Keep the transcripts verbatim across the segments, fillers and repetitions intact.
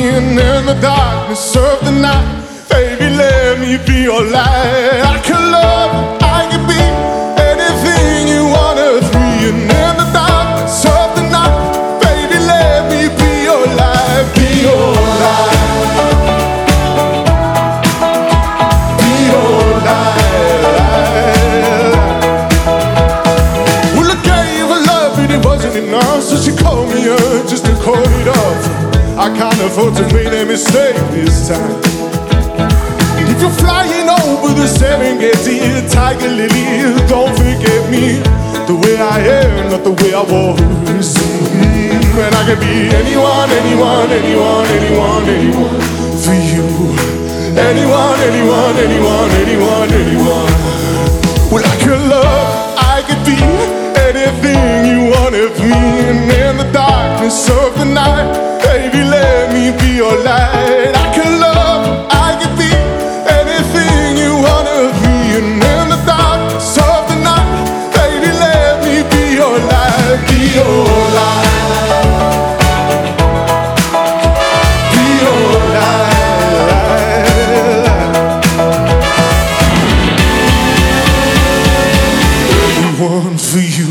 and in the darkness of the night, baby, let me be your light. I can love, I can be anything you want of me, and in the darkness of the night, baby, let me be your light, be your light, be your light. Well, I gave her love, but it wasn't enough, so she called me up just to call it off. I can't afford to make a mistake this time. And if you're flying over the Serengeti, Tiger Lily, don't forget me the way I am, not the way I was. Mm, and I can be anyone, anyone, anyone, anyone, anyone for you. Anyone, anyone, anyone, anyone, anyone. Well, I could love, I could be anything you want of me, and in the darkness of the night, baby, let me be your light. I can love, I can be anything you want of me, and in the darkness of the night, baby, let me be your light, be your light, be your light. Everyone for you.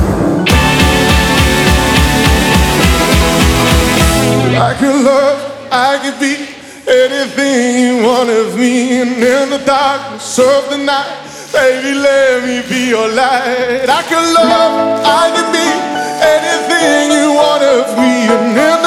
I could love, I could be anything you want of me, and in the darkness of the night, baby, let me be your light. I could love, I could be anything you want of me, and in